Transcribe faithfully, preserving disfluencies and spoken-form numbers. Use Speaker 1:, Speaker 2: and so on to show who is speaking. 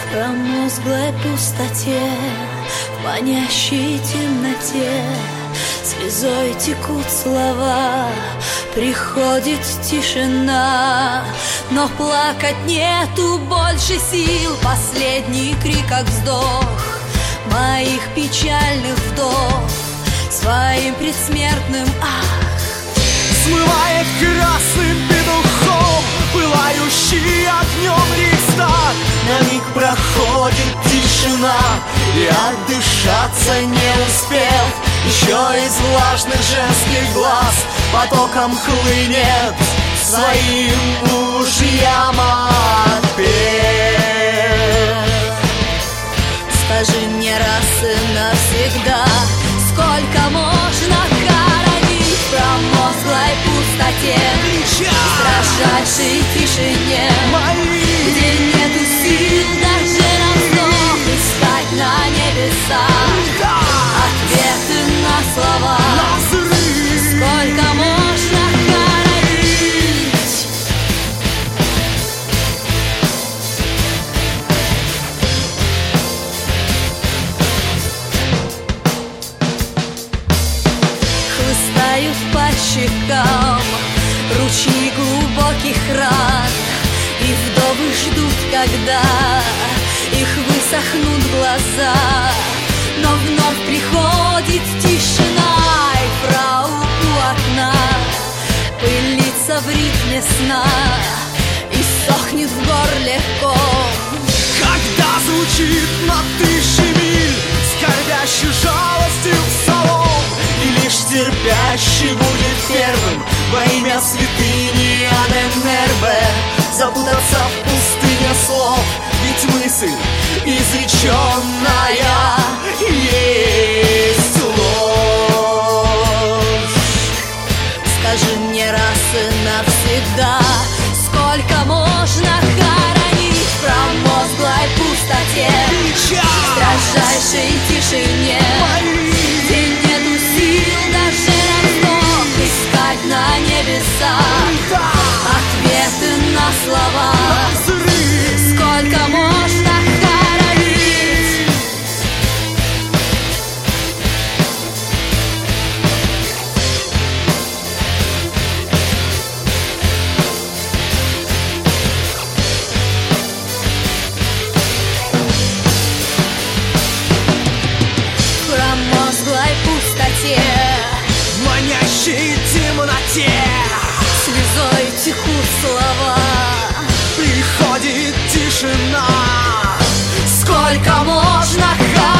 Speaker 1: промозглой пустоте, в манящей темноте слезой текут слова, приходит тишина, но плакать нету больше сил. Последний крик, как вздох моих печальных вдов, своим предсмертным ах
Speaker 2: смывает красным петухом пылающий огнем Рейхстаг. На миг проходит тишина, и отдышаться не успел. Еще из влажных женских глаз потоком хлынет своим мужьям отпев.
Speaker 1: Скажи мне раз и навсегда, сколько можно хоронить в промозглой пустоте, в дрожащей тишине, где нету сил даже на вздох искать на небесах ответы на слова. Сколько можно хоронить? Хлыстают по щекам ручьи глубоких ран, и вдовы ждут, когда их высохнут глаза. Но вновь приходит тишина, и фрау у окна пылится в ритме сна и сохнет в горле ком.
Speaker 2: Когда звучит над тысячи миль скорбящей жалостью псалом, и лишь терпящий будет первым во имя святыни Аненербе запутаться в пустыне слов. Ведь мысль изреченная есть ложь.
Speaker 1: Скажи мне раз и навсегда, сколько можно хоронить в промозглой пустоте, в дрожащей тишине, где нету сил даже на вздох искать на небесах ответы на слова. Сколько можно хоронить? В промозглой пустоте,
Speaker 2: в манящей темноте
Speaker 1: слезой текут слова,
Speaker 2: приходит тишина.
Speaker 1: сколько можно хоронить?